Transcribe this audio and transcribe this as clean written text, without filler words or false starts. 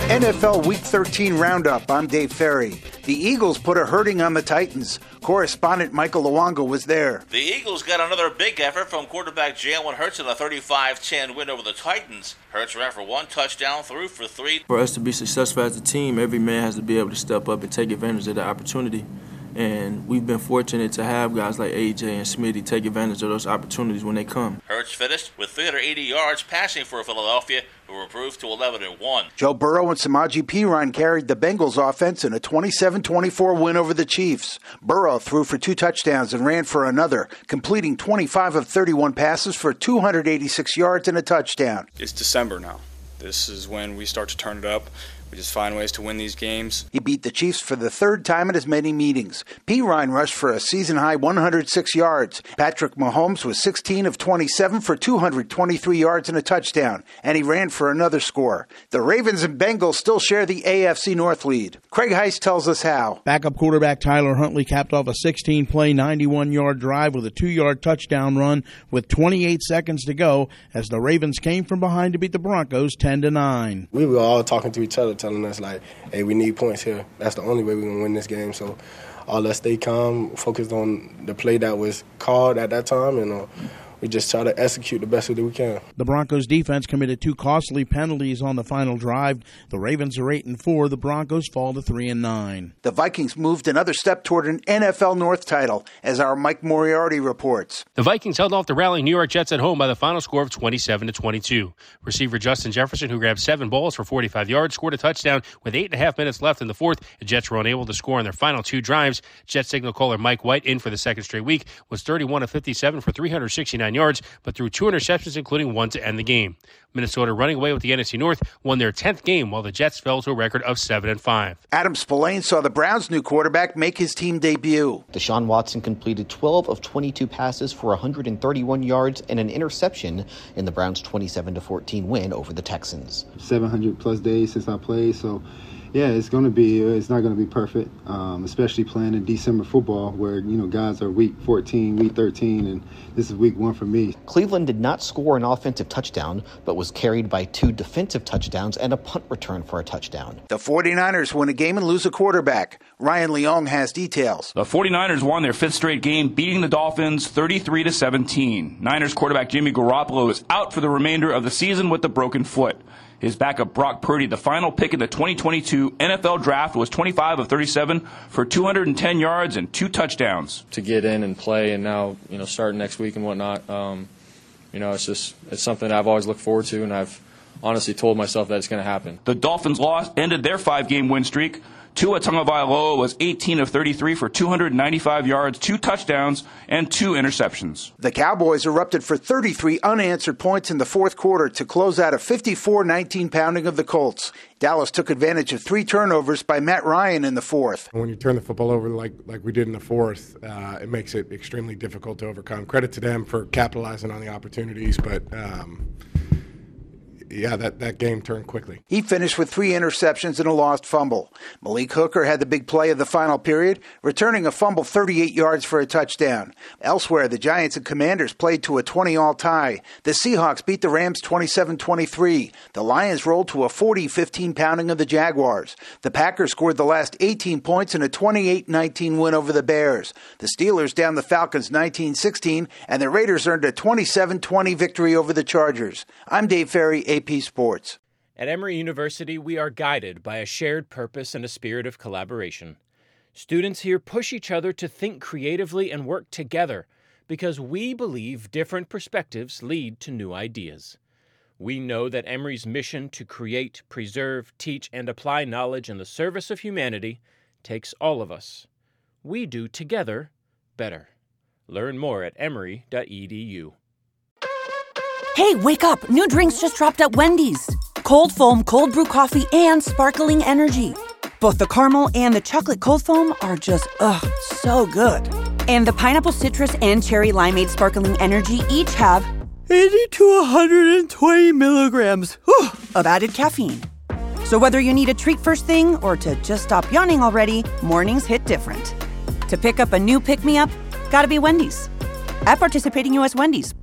NFL Week 13 Roundup. I'm Dave Ferry. The Eagles put a hurting on the Titans. Correspondent Michael Luongo was there. The Eagles got another big effort from quarterback Jalen Hurts in a 35-10 win over the Titans. Hurts ran for 1 touchdown, threw for 3. For us to be successful as a team, every man has to be able to step up and take advantage of the opportunity. And we've been fortunate to have guys like AJ and Smitty take advantage of those opportunities when they come. Hurts finished with 380 yards passing for Philadelphia, who were improved to 11-1. Joe Burrow and Samaje Perine carried the Bengals offense in a 27-24 win over the Chiefs. Burrow threw for 2 touchdowns and ran for another, completing 25 of 31 passes for 286 yards and a touchdown. It's December now. This is when we start to turn it up. We just find ways to win these games. He beat the Chiefs for the 3rd time in as many meetings. Perine rushed for a season-high 106 yards. Patrick Mahomes was 16 of 27 for 223 yards and a touchdown, and he ran for another score. The Ravens and Bengals still share the AFC North lead. Craig Heist tells us how. Backup quarterback Tyler Huntley capped off a 16-play, 91-yard drive with a 2-yard touchdown run with 28 seconds to go as the Ravens came from behind to beat the Broncos 10-9. We were all talking to each other, telling us, like, hey, we need points here. That's the only way we're going to win this game. So all us stay calm, focused on the play that was called at that time, and we just try to execute the best way that we can. The Broncos defense committed 2 costly penalties on the final drive. The Ravens are 8-4. The Broncos fall to 3-9. The Vikings moved another step toward an NFL North title, as our Mike Moriarty reports. The Vikings held off the rallying New York Jets at home by the final score of 27-22. Receiver Justin Jefferson, who grabbed 7 balls for 45 yards, scored a touchdown with 8.5 minutes left in the fourth. The Jets were unable to score on their final 2 drives. Jet signal caller Mike White, in for the 2nd straight week, was 31 of 57 for 369 yards, but threw 2 interceptions, including 1 to end the game. Minnesota, running away with the NFC North, won their 10th game, while the Jets fell to a record of 7-5. Adam Spillane saw the Browns' new quarterback make his team debut. Deshaun Watson completed 12 of 22 passes for 131 yards and an interception in the Browns' 27-14 win over the Texans. 700-plus days since I played, so yeah, it's not going to be perfect, especially playing in December football where, guys are week 14, week 13, and this is week 1 for me. Cleveland did not score an offensive touchdown, but was carried by 2 defensive touchdowns and a punt return for a touchdown. The 49ers win a game and lose a quarterback. Ryan Leong has details. The 49ers won their 5th straight game, beating the Dolphins 33-17. Niners quarterback Jimmy Garoppolo is out for the remainder of the season with a broken foot. His backup Brock Purdy, the final pick in the 2022 NFL Draft, was 25 of 37 for 210 yards and 2 touchdowns. To get in and play and now, start next week and whatnot, it's something I've always looked forward to, and I've honestly told myself that it's going to happen. The Dolphins lost, ended their 5-game win streak. Tua Tagovailoa was 18 of 33 for 295 yards, 2 touchdowns, and 2 interceptions. The Cowboys erupted for 33 unanswered points in the 4th quarter to close out a 54-19 pounding of the Colts. Dallas took advantage of 3 turnovers by Matt Ryan in the 4th. When you turn the football over like we did in the 4th, it makes it extremely difficult to overcome. Credit to them for capitalizing on the opportunities, but yeah, that game turned quickly. He finished with 3 interceptions and a lost fumble. Malik Hooker had the big play of the final period, returning a fumble 38 yards for a touchdown. Elsewhere, the Giants and Commanders played to a 20-all tie. The Seahawks beat the Rams 27-23. The Lions rolled to a 40-15 pounding of the Jaguars. The Packers scored the last 18 points in a 28-19 win over the Bears. The Steelers downed the Falcons 19-16, and the Raiders earned a 27-20 victory over the Chargers. I'm Dave Ferry, AP Sports. At Emory University, we are guided by a shared purpose and a spirit of collaboration. Students here push each other to think creatively and work together because we believe different perspectives lead to new ideas. We know that Emory's mission to create, preserve, teach, and apply knowledge in the service of humanity takes all of us. We do together better. Learn more at emory.edu. Hey, wake up! New drinks just dropped at Wendy's. Cold foam, cold brew coffee, and sparkling energy. Both the caramel and the chocolate cold foam are just, so good. And the pineapple citrus and cherry limeade sparkling energy each have 80 to 120 milligrams of added caffeine. So whether you need a treat first thing or to just stop yawning already, mornings hit different. To pick up a new pick-me-up, gotta be Wendy's. At participating U.S. Wendy's.